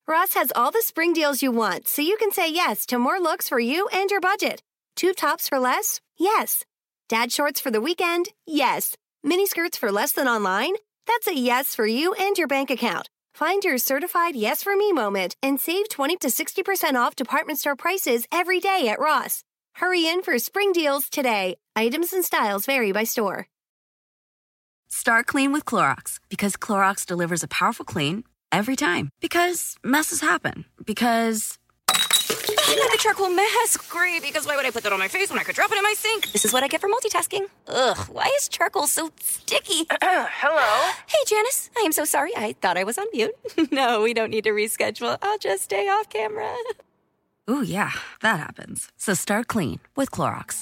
Ross has all the spring deals you want, so you can say yes to more looks for you and your budget. Tube tops for less? Yes. Dad shorts for the weekend? Yes. Mini skirts for less than online? That's a yes for you and your bank account. Find your certified yes for me moment and save 20 to 60% off department store prices every day at Ross. Hurry in for spring deals today. Items and styles vary by store. Start clean with Clorox, because Clorox delivers a powerful clean every time. Because messes happen. Because I got the charcoal mask. Great, because why would I put that on my face when I could drop it in my sink? This is what I get for multitasking. Ugh, why is charcoal so sticky? Hello? Hey, Janice. I am so sorry. I thought I was on mute. No, we don't need to reschedule. I'll just stay off camera. Ooh, yeah, that happens. So start clean with Clorox.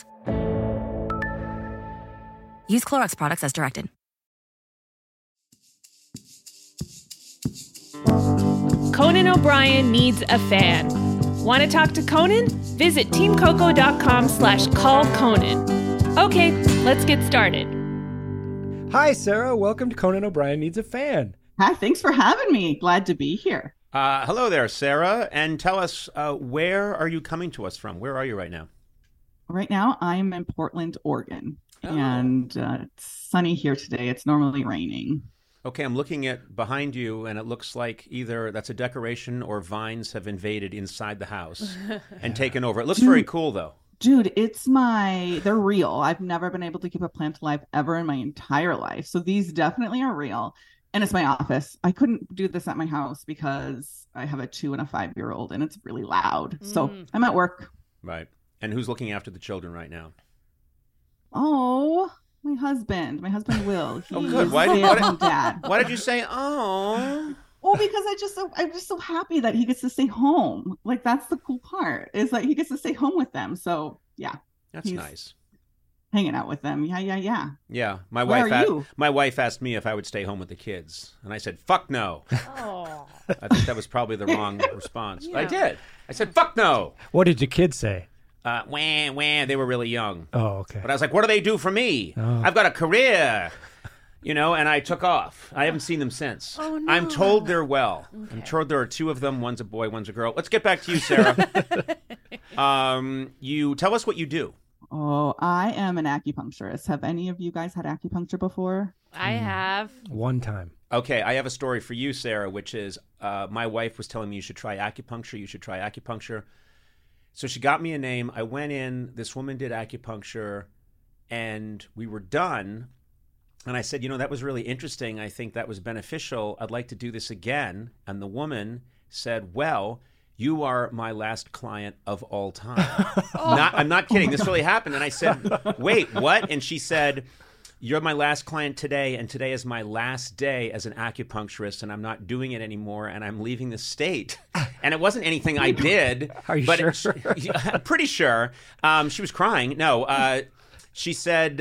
Use Clorox products as directed. Conan O'Brien needs a fan. Want to talk to Conan? Visit teamcoco.com/callconan. Okay, let's get started. Hi, Sarah. Welcome to Conan O'Brien Needs a Fan. Hi, thanks for having me. Glad to be here. Hello there, Sarah. And tell us, where are you coming to us from? Where are you right now? Right now, I'm in Portland, Oregon. And it's sunny here today. It's normally raining. Okay, I'm looking at behind you, and it looks like either that's a decoration or vines have invaded inside the house and taken over. It looks very cool, though. Dude, they're real. I've never been able to keep a plant alive ever in my entire life. So these definitely are real. And it's my office. I couldn't do this at my house because I have a 2 and a 5-year-old, and it's really loud. So I'm at work. Right. And who's looking after the children right now? Oh, my husband Will. Oh, good. Dad. Why did you say, oh? Well, because I'm just so happy that he gets to stay home. Like, that's the cool part, is that he gets to stay home with them. So, yeah. That's nice. Hanging out with them. Yeah. Yeah. My wife asked me if I would stay home with the kids. And I said, fuck no. Oh. I think that was probably the wrong response. Yeah. I did. I said, fuck no. What did your kids say? Wah. They were really young. Oh, okay. But I was like, what do they do for me? Oh. I've got a career. And I took off. I haven't seen them since. Oh, no. I'm told they're well. Okay. I'm told there are 2 of them. One's a boy, one's a girl. Let's get back to you, Sarah. You tell us what you do. Oh, I am an acupuncturist. Have any of you guys had acupuncture before? I have. One time. Okay, I have a story for you, Sarah, which is my wife was telling me you should try acupuncture. So she got me a name. I went in. This woman did acupuncture, and we were done. And I said, that was really interesting. I think that was beneficial. I'd like to do this again. And the woman said, well, you are my last client of all time. I'm not kidding. This really happened. And I said, wait, what? And she said, you're my last client today, and today is my last day as an acupuncturist, and I'm not doing it anymore, and I'm leaving the state. And it wasn't anything I did. Are you sure? I'm pretty sure. She was crying. No, she said,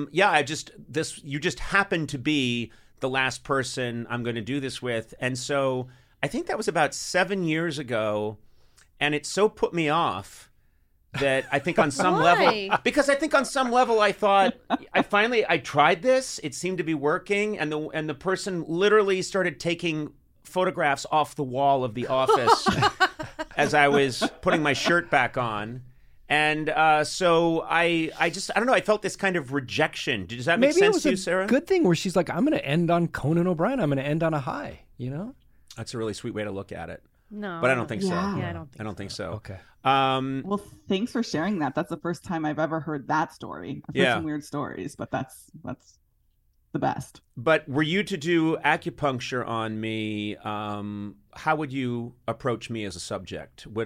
you just happen to be the last person I'm going to do this with. And so I think that was about 7 years ago, and it so put me off that I think on some level, because I think on some level I thought, I tried this, it seemed to be working, and the person literally started taking photographs off the wall of the office as I was putting my shirt back on. And so I don't know, I felt this kind of rejection. Does that make sense to you, Sarah? Good thing where she's like, I'm going to end on Conan O'Brien. I'm going to end on a high, That's a really sweet way to look at it. No. But I don't think so. Yeah, I don't think so. Okay. Well, thanks for sharing that. That's the first time I've ever heard that story. I've heard some weird stories, but that's the best. But were you to do acupuncture on me, how would you approach me as a subject? What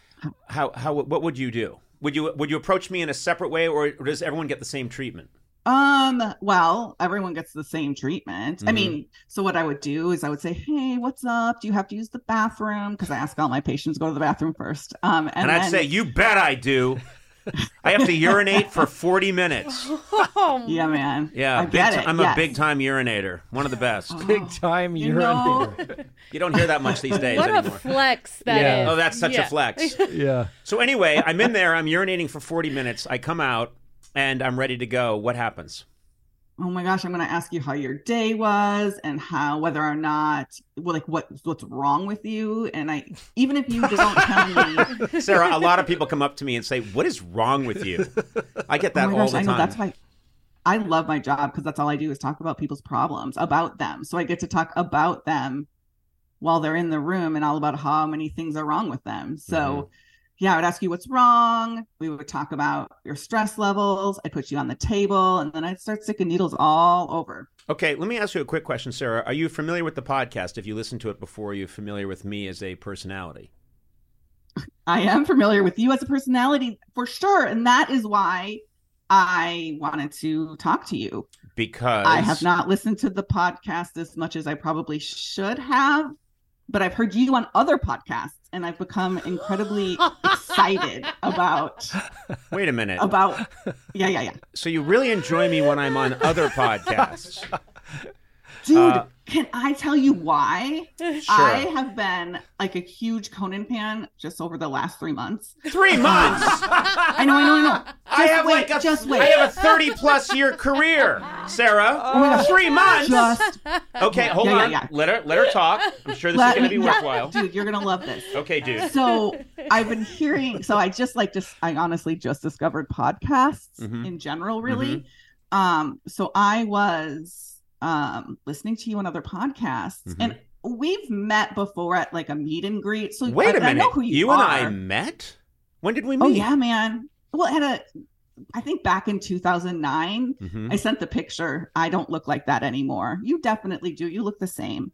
would you do? Would you approach me in a separate way, or does everyone get the same treatment? Well, everyone gets the same treatment. Mm-hmm. I mean, so what I would do is I would say, hey, what's up? Do you have to use the bathroom? Because I ask all my patients to go to the bathroom first. And I'd say, you bet I do. I have to urinate for 40 minutes. Yeah, man. Yeah, I get it. I'm a big-time urinator. One of the best. Big-time urinator. You don't hear that much these days anymore. What a flex that is. Oh, that's such a flex. Yeah. So anyway, I'm in there. I'm urinating for 40 minutes. I come out, and I'm ready to go. What happens? oh my gosh, I'm going to ask you how your day was and how, whether or not, well, like what's wrong with you. And even if you just don't tell me. Sarah, a lot of people come up to me and say, what is wrong with you? I get that all the time. I know, that's why I love my job, because that's all I do is talk about people's problems, about them. So I get to talk about them while they're in the room and all about how many things are wrong with them. So yeah, I would ask you what's wrong. We would talk about your stress levels. I'd put you on the table, and then I'd start sticking needles all over. Okay, let me ask you a quick question, Sarah. Are you familiar with the podcast? If you listened to it before, are you familiar with me as a personality? I am familiar with you as a personality for sure. And that is why I wanted to talk to you. Because I have not listened to the podcast as much as I probably should have, but I've heard you on other podcasts, and I've become incredibly excited about. Wait a minute. About, yeah. So you really enjoy me when I'm on other podcasts. Dude, can I tell you why? Sure. I have been like a huge Conan fan just over the last 3 months. 3 months? I know. I have a 30+ year career, Sarah. Oh my gosh. 3 months. Okay, hold on. Yeah. Let her talk. I'm sure this is going to be worthwhile. Dude, you're going to love this. Okay, dude. So I've been hearing, I honestly just discovered podcasts in general, really. So I was listening to you on other podcasts, and we've met before at like a meet and greet. So wait a minute, I know who you and are. I met? When did we meet? Oh yeah, man. Well, I think back in 2009, I sent the picture. I don't look like that anymore. You definitely do. You look the same.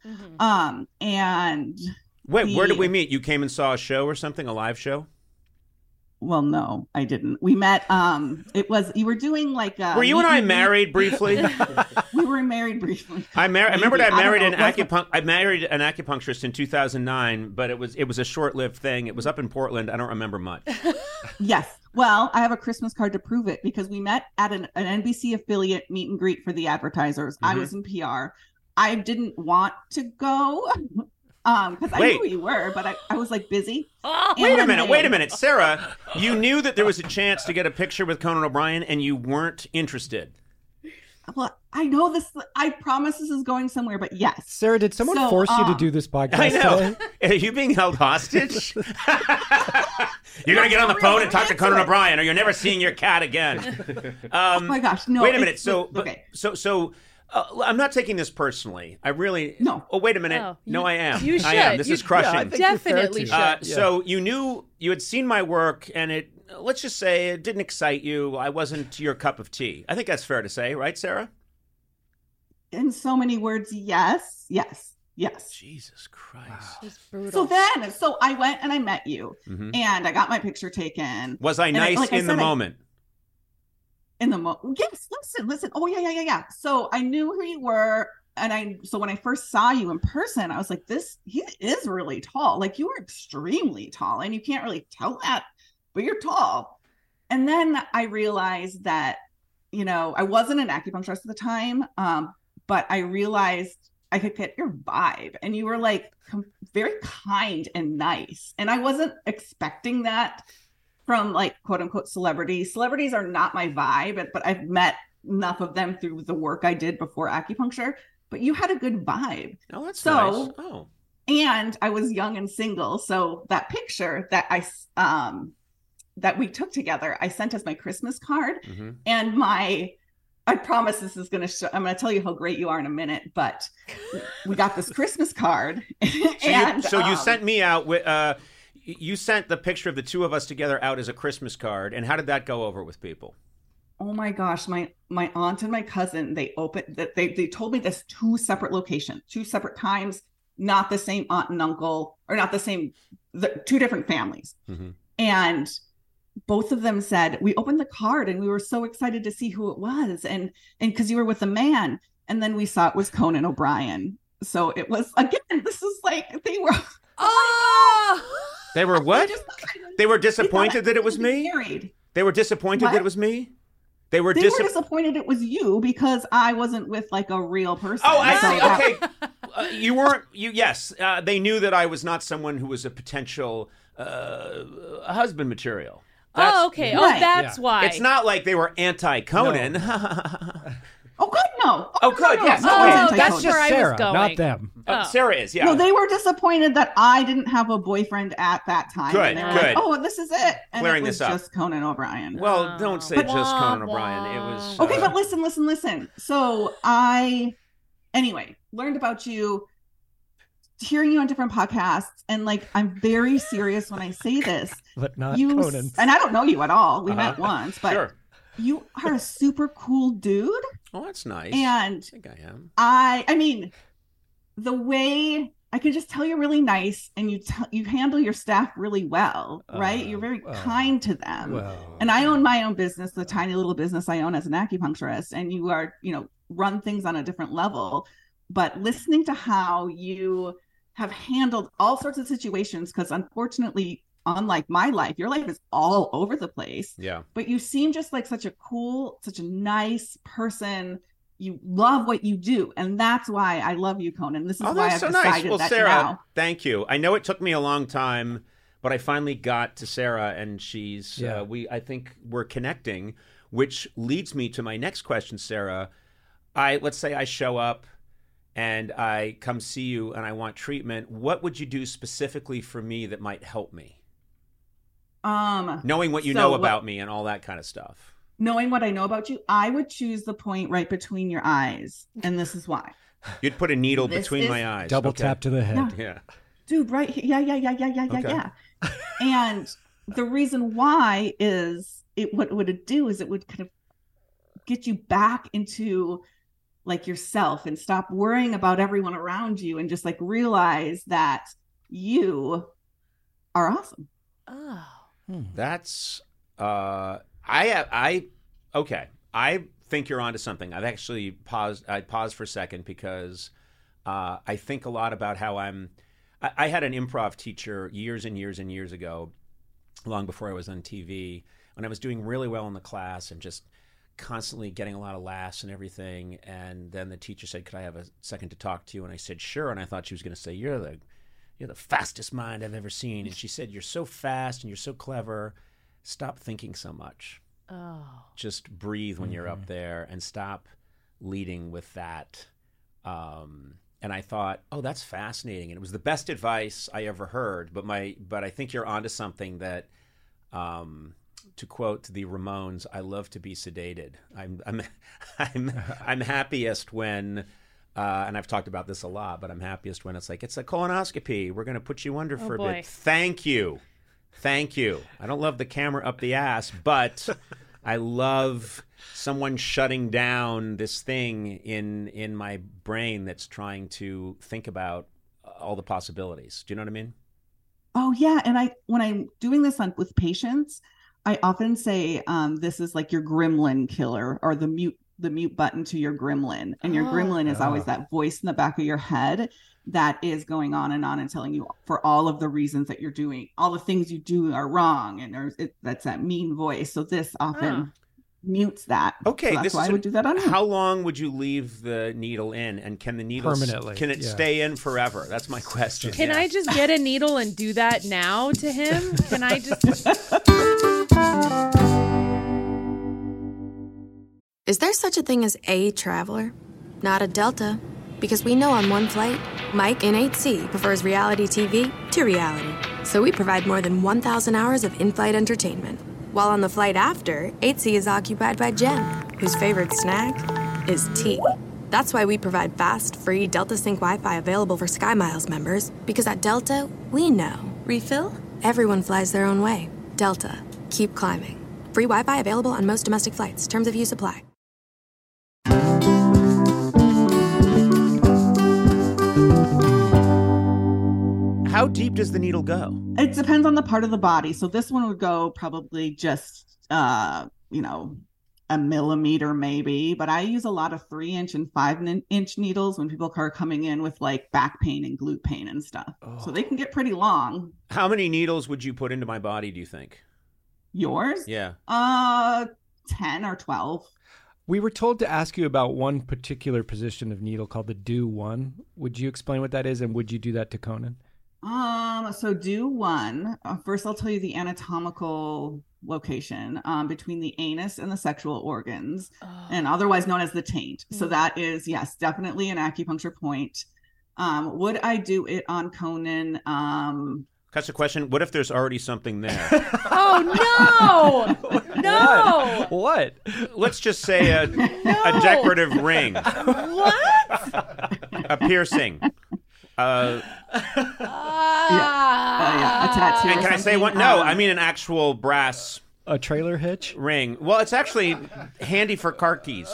And wait, where did we meet? You came and saw a show or something, a live show? Well, no, I didn't. We met. You were doing like. Were you and I married briefly? We were married briefly. I remembered I married an acupuncturist in 2009, but it was a short-lived thing. It was up in Portland. I don't remember much. Yes. Well, I have a Christmas card to prove it, because we met at an NBC affiliate meet and greet for the advertisers. I was in PR. I didn't want to go. Because I knew who you were, but I was like busy. Wait a minute. Sarah, you knew that there was a chance to get a picture with Conan O'Brien, and you weren't interested. Well, I know this. I promise this is going somewhere, but yes. Sarah, did someone force you to do this podcast I know. today? Are you being held hostage? You're going to get on the phone and talk to Conan O'Brien, or you're never seeing your cat again. Oh my gosh, no. Wait a minute. Okay. So I'm not taking this personally. I really... No. Oh, wait a minute. Oh, no, I am. You should. I am. This is crushing. Yeah, I think Definitely you're fair to. should. So you knew, you had seen my work, and let's just say it didn't excite you. I wasn't your cup of tea. I think that's fair to say, right, Sarah? In so many words, yes. Jesus Christ. Wow. It's brutal. So I went and I met you, and I got my picture taken. Was I nice in the moment? Yes, listen. Oh yeah. So I knew who you were, and so when I first saw you in person, I was like, he is really tall. Like, you are extremely tall, and you can't really tell that, but you're tall. And then I realized that, I wasn't an acupuncturist at the time, but I realized I could get your vibe, and you were like very kind and nice, and I wasn't expecting that from like quote unquote celebrities. Celebrities are not my vibe, but I've met enough of them through the work I did before acupuncture. But you had a good vibe. Oh, that's nice. Oh. And I was young and single, so that picture that that we took together, I sent as my Christmas card, and I promise this is going to I'm going to tell you how great you are in a minute, but we got this Christmas card. So you sent me out with, you sent the picture of the two of us together out as a Christmas card. And how did that go over with people? Oh my gosh. My aunt and my cousin, they told me this 2 separate locations, 2 separate times, not the same aunt and uncle, or not the same, 2 different families. And both of them said, we opened the card and we were so excited to see who it was. And because you were with a man, and then we saw it was Conan O'Brien. So it was, again, this is like, they were, They were what? They were disappointed that it was me? Married. They were disappointed that it was me? They were disappointed it was you, because I wasn't with like a real person. Oh, I see. Okay. You weren't, yes. They knew that I was not someone who was a potential husband material. Okay. Right. Oh, that's why. It's not like they were anti-Conan. Oh God, no. Oh, good. No, Yes. no, Okay. no, Oh, no, that's no. where I was Sarah, going. not them. Sarah is, yeah. No, they were disappointed that I didn't have a boyfriend at that time. Good, and they were good. like, oh, this is it. And Clearing it was this up. just Conan O'Brien. Well, don't say But- just Conan O'Brien. It was... Okay, but listen. So anyway, learned about you, hearing you on different podcasts, and like, I'm very serious when I say this. But not You Conan. and I don't know you at all. We met once, but Sure. you are a super cool dude. Oh, that's nice. And I think I am. I mean, the way I can just tell you're really nice, and you handle your staff really well, right? You're very kind to them. Well, And I own my own business, the tiny little business I own as an acupuncturist, and you are, run things on a different level. But listening to how you have handled all sorts of situations, because unfortunately, unlike my life, your life is all over the place. Yeah. But you seem just like such a nice person. You love what you do, and that's why I love you, Conan. This is why that's I've so decided nice. Well, that Sarah, now. thank you. I know it took me a long time, but I finally got to Sarah, and she's Yeah. I think we're connecting, which leads me to my next question, Sarah. Let's say I show up and I come see you and I want treatment. What would you do specifically for me that might help me? Knowing what you know about me and all that kind of stuff. Knowing what I know about you, I would choose the point right between your eyes, and this is why. You'd put a needle This between is- my eyes. double Okay. tap to the head. Yeah. Dude, right here. Yeah. And the reason why is what would it do is it would kind of get you back into like yourself and stop worrying about everyone around you and just like realize that you are awesome. Oh. That's okay. I think you're onto something. I've actually paused for a second because I think a lot about how I had an improv teacher years and years and years ago, long before I was on TV, when I was doing really well in the class and just constantly getting a lot of laughs and everything. And then the teacher said, "Could I have a second to talk to you?" And I said, "Sure." And I thought she was going to say, "You're the fastest mind I've ever seen." And she said, "You're so fast and you're so clever. Stop thinking so much. Oh. Just breathe when you're up there and stop leading with that." And I thought, oh, that's fascinating. And it was the best advice I ever heard. But I think you're onto something that, to quote the Ramones, "I love to be sedated." I'm happiest when, and I've talked about this a lot, but I'm happiest when it's like, it's a colonoscopy. We're going to put you under for a boy. bit. Thank you. I don't love the camera up the ass, but I love someone shutting down this thing in my brain that's trying to think about all the possibilities. Do you know what I mean? Oh yeah, and when I'm doing this with patients, I often say this is like your gremlin killer, or the mute button to your gremlin, and your gremlin is always that voice in the back of your head that is going on and telling you for all of the reasons that you're doing, all the things you do are wrong, and that's that mean voice. So this often mutes that. Okay, so that's why I would do that on you. How long would you leave the needle in, and can the needle Permanently, Can it yeah. stay in forever? That's my question. Can Yeah. I just get a needle and do that now to him? Can I just... Is there such a thing as a traveler? Not a Delta. Because we know on one flight, Mike in 8C prefers reality TV to reality. So we provide more than 1,000 hours of in-flight entertainment. While on the flight after, 8C is occupied by Jen, whose favorite snack is tea. That's why we provide fast, free Delta Sync Wi-Fi available for SkyMiles members. Because at Delta, we know. Refill? Everyone flies their own way. Delta. Keep climbing. Free Wi-Fi available on most domestic flights. Terms of use apply. How deep does the needle go? It depends on the part of the body. So this one would go probably just, a millimeter maybe. But I use a lot of 3-inch and 5-inch needles when people are coming in with like back pain and glute pain and stuff. So they can get pretty long. How many needles would you put into my body, do you think? Yours? Yeah. 10 or 12. We were told to ask you about one particular position of needle called the do one. Would you explain what that is, and would you do that to Conan? So do one. First, I'll tell you the anatomical location between the anus and the sexual organs, and otherwise known as the taint. So that is, yes, definitely an acupuncture point. Would I do it on Conan? That's a question. What if there's already something there? Oh, no! What? Let's just say a decorative ring. What? A piercing. A tattoo. And can I say one? No, I mean an actual brass A trailer hitch? ring. Well, it's actually handy for car keys.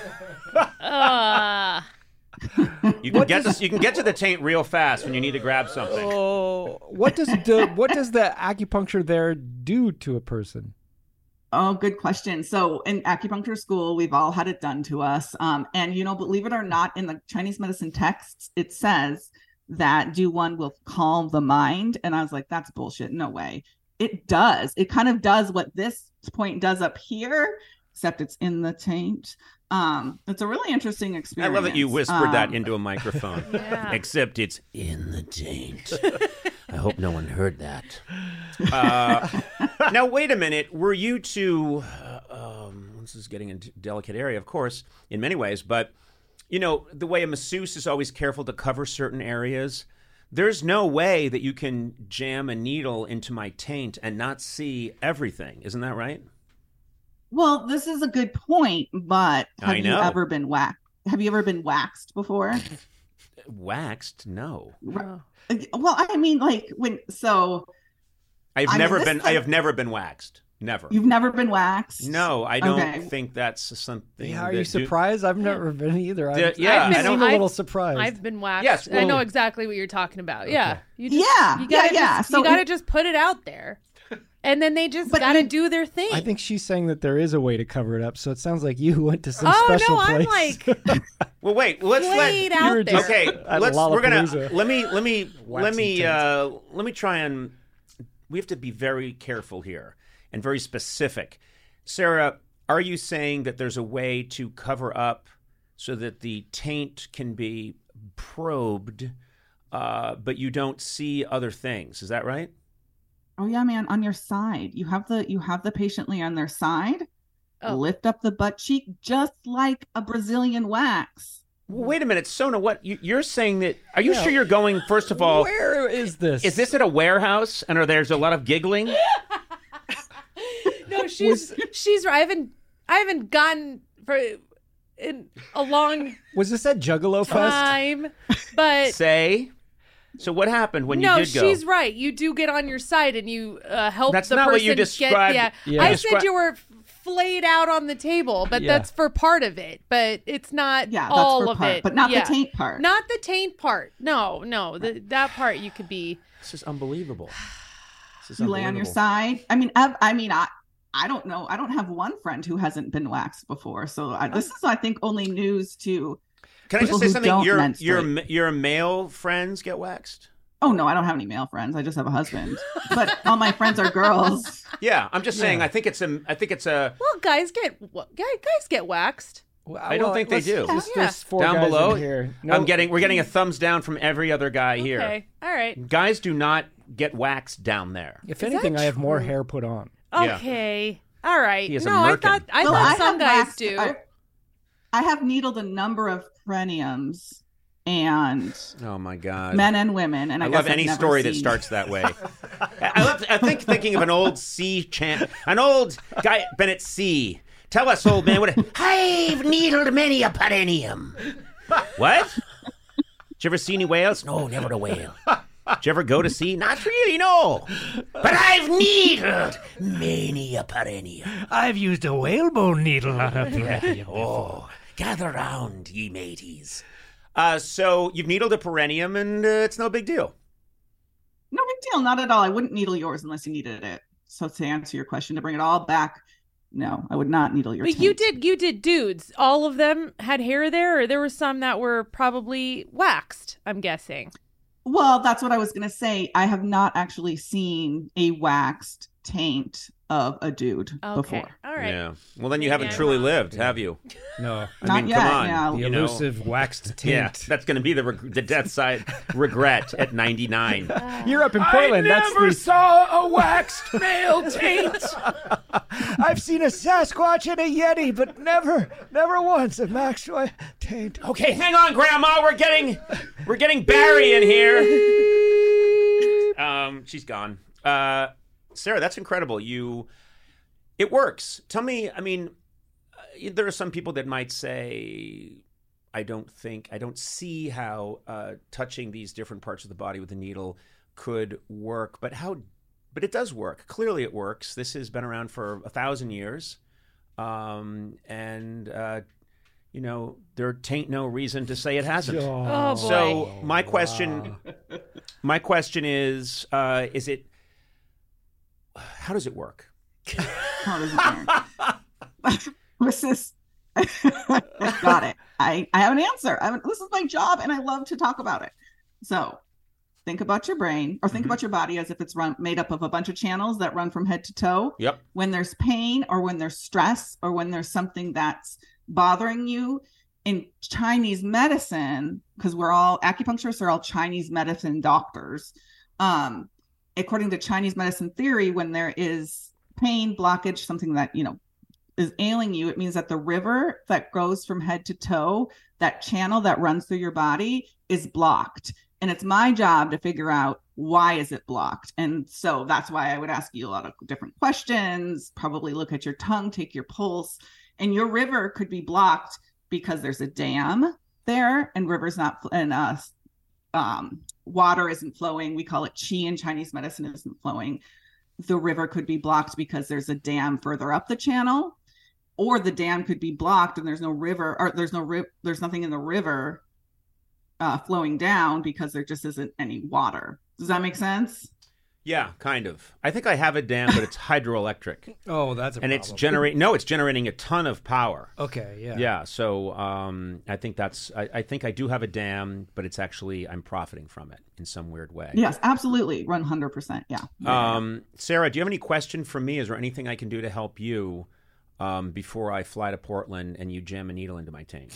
You can get to the taint real fast when you need to grab something. Oh, what does the acupuncture there do to a person? Oh, good question. So in acupuncture school, we've all had it done to us. And, believe it or not, in the Chinese medicine texts, it says that do one will calm the mind. And I was like, that's bullshit. No way. It does. It kind of does what this point does up here, except it's in the taint. It's a really interesting experience. I love that you whispered that into a microphone. Yeah. Except it's in the taint. I hope no one heard that. Now, wait a minute. Were you two... this is getting into a delicate area, of course, in many ways. But, the way a masseuse is always careful to cover certain areas, there's no way that you can jam a needle into my taint and not see everything. Isn't that right? Well, this is a good point, but have you ever been waxed? Have you ever been waxed before? Waxed? No. Well, I mean, I have never been waxed. Never. You've never been waxed? No, I don't think that's something. Yeah, are you surprised? I've never been either. I'm a little surprised. I've been waxed. Yes, I know exactly what you're talking about. Okay. Yeah. You gotta just put it out there. And then they just got to do their thing. I think she's saying that there is a way to cover it up. So it sounds like you went to some special place. I'm like, well, wait. Let's laid out there. Okay, let me try and. We have to be very careful here and very specific. Sarah, are you saying that there's a way to cover up so that the taint can be probed, but you don't see other things? Is that right? Oh yeah, man, on your side. You have the patient lay on their side. Oh. Lift up the butt cheek just like a Brazilian wax. Wait a minute, Sona, what you're saying that are you sure you're going first of all? Where is this? Is this at a warehouse and there's a lot of giggling? No, she's right. I haven't gotten for in a long Was this at Juggalo time, but So what happened when you did go? No, she's right. You do get on your side and you help That's the not person what you described. I said you were flayed out on the table, but that's for part of it. But it's not all of it. But not the taint part. Not the taint part. No. That part you could be. This is unbelievable. You lay on your side. I don't know. I don't have one friend who hasn't been waxed before. So this is, I think, only news to... Can I just say something? Your male friends get waxed? Oh no, I don't have any male friends. I just have a husband. But all my friends are girls. Yeah, I'm just saying. I think it's a. Well, guys get waxed. I don't think they do. There's four down guys below in here. No. We're getting a thumbs down from every other guy here. Okay, all right. Guys do not get waxed down there. If anything, I have more hair put on. Okay, all right. He is a I merkin. thought some guys do. I have needled a number of perineums and oh my god, men and women, and I love any story that starts that way. I think thinking of an old an old guy Bennett C. Tell us, old man, I've needled many a perineum. What? Did you ever see any whales? No, never a whale. Did you ever go to sea? Not really, no. But I've needled many a perineum. I've used a whalebone needle on a perineum. Oh, gather round, ye mateys. So you've needled a perineum, and it's no big deal. No big deal, not at all. I wouldn't needle yours unless you needed it. So to answer your question, to bring it all back, no, I would not needle your. But taint. You did dudes. All of them had hair there, or there were some that were probably waxed, I'm guessing. Well, that's what I was going to say. I have not actually seen a waxed taint of a dude before. All right. Yeah. Well, then you haven't truly lived, have you? No. Not yet, come on. yeah. The elusive waxed tint. Yeah, that's going to be the death side regret at 99. You're up in Portland. I never saw a waxed male taint. I've seen a Sasquatch and a Yeti, but never once a Maxwell taint. Okay, hang on, Grandma. We're getting Barry in here. She's gone. Sarah, that's incredible. It works. Tell me, I mean, there are some people that might say, I don't see how touching these different parts of the body with a needle could work, but it does work. Clearly it works. This has been around for 1,000 years. There tain't no reason to say it hasn't. Oh, boy. So my question is it, how does it work? How does it work? This is got it. I have an answer. This is my job, and I love to talk about it. So think about your brain, or think about your body as if it's made up of a bunch of channels that run from head to toe. Yep. When there's pain, or when there's stress, or when there's something that's bothering you, in Chinese medicine, because acupuncturists are all Chinese medicine doctors. According to Chinese medicine theory, when there is pain, blockage, something that, is ailing you, it means that the river that goes from head to toe, that channel that runs through your body, is blocked. And it's my job to figure out, why is it blocked? And so that's why I would ask you a lot of different questions, probably look at your tongue, take your pulse, and your river could be blocked because there's a dam there, and water isn't flowing. We call it qi in Chinese medicine, isn't flowing. The river could be blocked because there's a dam further up the channel, or the dam could be blocked and there's no river, or there's nothing in the river flowing down because there just isn't any water. Does that make sense? Yeah, kind of. I think I have a dam, but it's hydroelectric. Oh, that's a problem. And it's generating a ton of power. Okay, yeah. Yeah, so I think I do have a dam, but it's actually, I'm profiting from it in some weird way. Yes, absolutely. 100%. Yeah. Sarah, do you have any question for me? Is there anything I can do to help you before I fly to Portland and you jam a needle into my tank?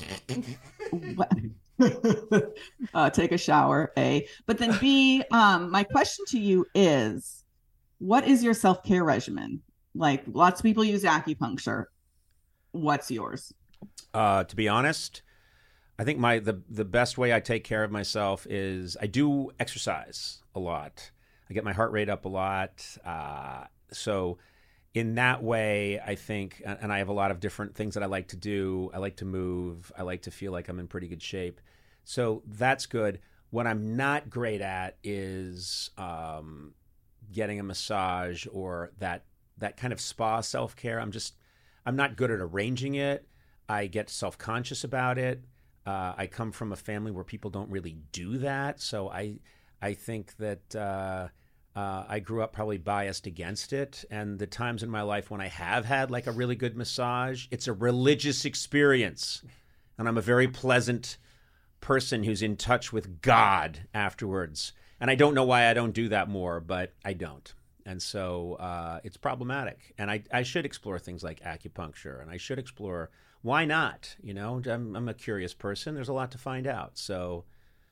Take a shower, A. But then B, my question to you is, what is your self-care regimen? Like, lots of people use acupuncture. What's yours? To be honest, I think the best way I take care of myself is I do exercise a lot. I get my heart rate up a lot. So in that way, I think, and I have a lot of different things that I like to do. I like to move. I like to feel like I'm in pretty good shape. So that's good. What I'm not great at is getting a massage or that kind of spa self-care. I'm not good at arranging it. I get self-conscious about it. I come from a family where people don't really do that. So I think that I grew up probably biased against it. And the times in my life when I have had like a really good massage, it's a religious experience. And I'm a very pleasant person who's in touch with God afterwards. And I don't know why I don't do that more, but I don't. And so it's problematic. And I should explore things like acupuncture, and I should explore, why not? I'm a curious person. There's a lot to find out. So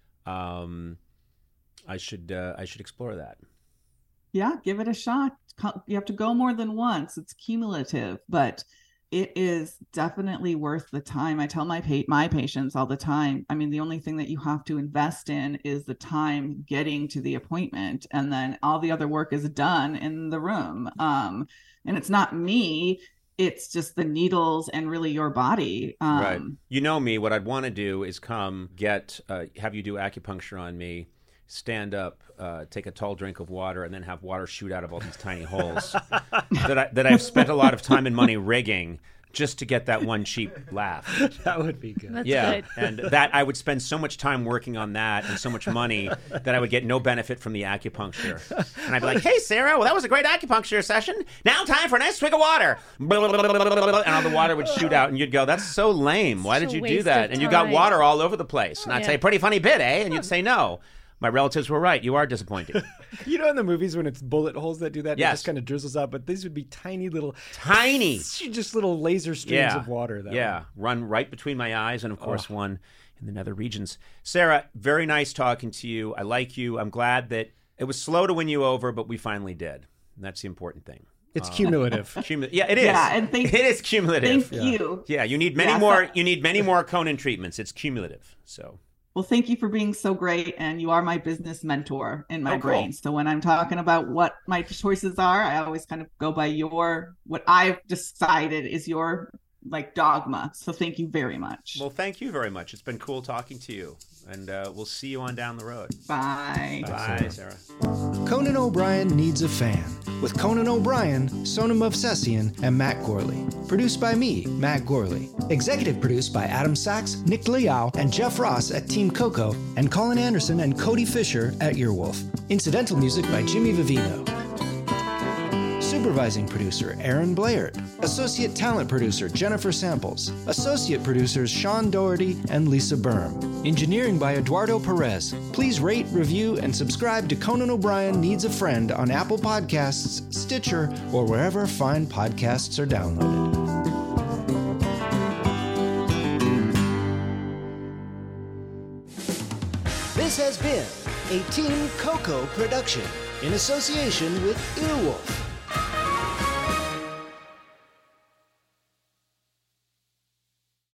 I should explore that. Yeah, give it a shot. You have to go more than once. It's cumulative, but it is definitely worth the time. I tell my patients all the time, I mean, the only thing that you have to invest in is the time getting to the appointment, and then all the other work is done in the room. And it's not me, it's just the needles and really your body. Right. You know me, what I'd want to do is come have you do acupuncture on me, stand up, take a tall drink of water, and then have water shoot out of all these tiny holes that I've spent a lot of time and money rigging just to get that one cheap laugh. That would be good. That's good. And that I would spend so much time working on that and so much money that I would get no benefit from the acupuncture. And I'd be like, hey, Sarah, well, that was a great acupuncture session. Now time for a nice swig of water. And all the water would shoot out, and you'd go, that's so lame. Why did you do that? And you got water all over the place. And I'd say, pretty funny bit, eh? And you'd say, no. My relatives were right. You are disappointed. You know, in the movies when it's bullet holes that do that, yes. It just kind of drizzles out. But these would be tiny, just little laser streams of water. Run right between my eyes, and of course one in the nether regions. Sarah, very nice talking to you. I like you. I'm glad that it was slow to win you over, but we finally did. And that's the important thing. It's cumulative. Yeah, it is. Yeah, and it is cumulative. Thank you. Yeah, you need many more. You need many more Conan treatments. It's cumulative. So. Well, thank you for being so great, and you are my business mentor in my brain. So when I'm talking about what my choices are, I always kind of go by what I've decided is your dogma. So thank you very much. Well, thank you very much. It's been cool talking to you, and we'll see you on down the road. Bye. Bye, Sarah. Conan O'Brien Needs a Fan, with Conan O'Brien, Sonam Movsesian, and Matt Gorley. Produced by me, Matt Gorley. Executive produced by Adam Sachs, Nick Liao, and Jeff Ross at Team Coco, and Colin Anderson and Cody Fisher at Earwolf. Incidental music by Jimmy Vivino. Supervising producer, Aaron Blaird. Associate talent producer, Jennifer Samples. Associate producers, Sean Doherty and Lisa Berm. Engineering by Eduardo Perez. Please rate, review, and subscribe to Conan O'Brien Needs a Friend on Apple Podcasts, Stitcher, or wherever fine podcasts are downloaded. This has been a Team Coco production in association with Earwolf.